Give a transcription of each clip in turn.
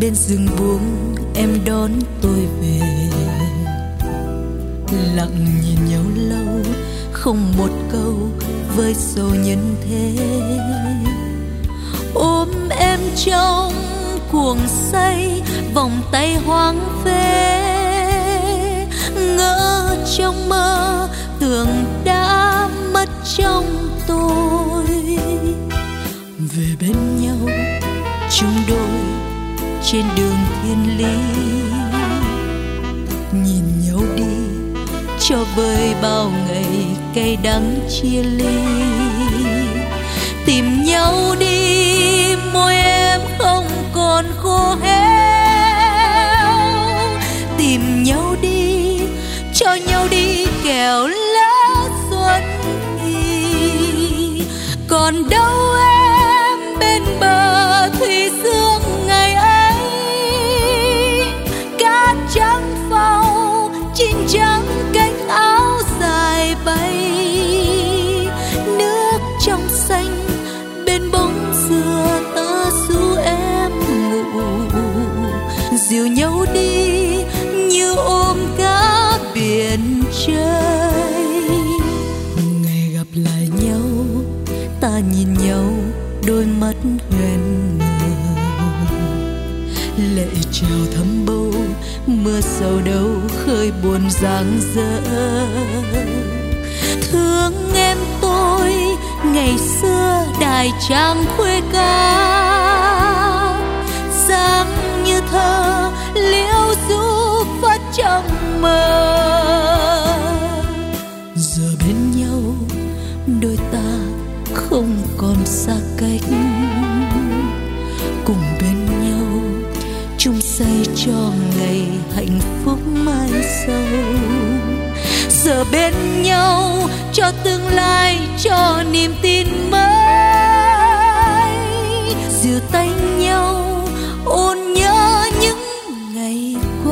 bên rừng buông em đón tôi về, lặng nhìn nhau lâu không một câu với sầu nhân thế. Ôm em trong cuồng say vòng tay hoang phế, ngỡ trong mơ tưởng đã mất trong tôi. Về bên nhau chung đôi trên đường thiên lý, nhìn nhau đi cho vơi bao ngày cay đắng chia ly. Tìm nhau đi môi em không còn khô héo, tìm nhau đi cho nhau đi kẻo lá xuân thì còn đâu em bên bờ thủy dương ngày ấy. Cát trắng phau chín trắng cánh áo dài bay, nước trong xanh bên bóng dừa tơ xu em ngủ. Dìu nhau đi như ôm cá biển trời, ngày gặp lại nhau ta nhìn nhau đôi mắt hoen ngờ. Lệ trào thấm bầu mưa sầu đâu khơi buồn giang dở. Thương em tôi ngày xưa đài trang khuê ca, dáng như thơ liễu du phát trong mơ. Giờ bên nhau đôi ta không còn xa cách, cùng bên nhau chung xây cho ngày hạnh phúc mai sau. Giờ bên nhau cho tương lai, cho niềm tin mới, dìu tay nhau ôn nhớ những ngày qua.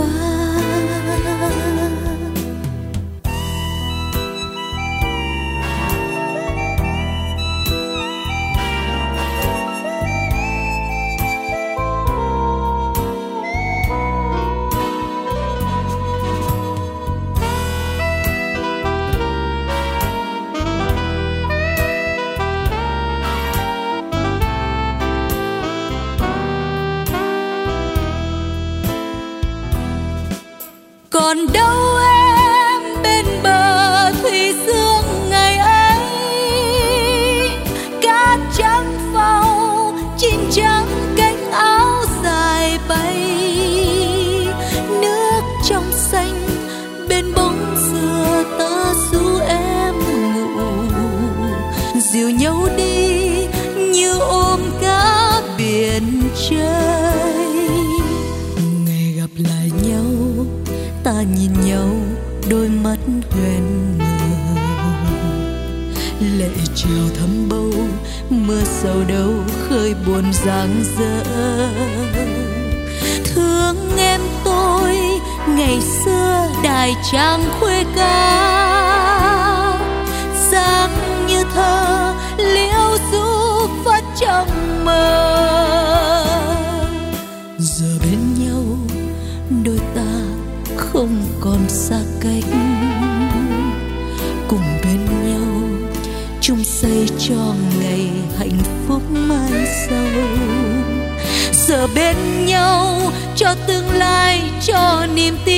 Còn đâu em bên bờ thủy dương ngày ấy. Cát trắng phau chín trắng cánh áo dài bay, nước trong xanh bên bóng dừa tơ xu em ngủ. Dìu nhau đi như ôm cá biển trời, ngày gặp lại nhau ta nhìn nhau đôi mắt hoen ngờ. Lệ trào thấm bầu mưa sầu đâu khơi buồn giang dở. Thương em tôi ngày xưa đài trang khuê ca, dáng như thơ liễu du phát trong mơ. Giờ bên nhau đôi ta không còn xa cách, cùng bên nhau chung xây cho ngày hạnh phúc mai sau. Giờ bên nhau cho tương lai, cho niềm tin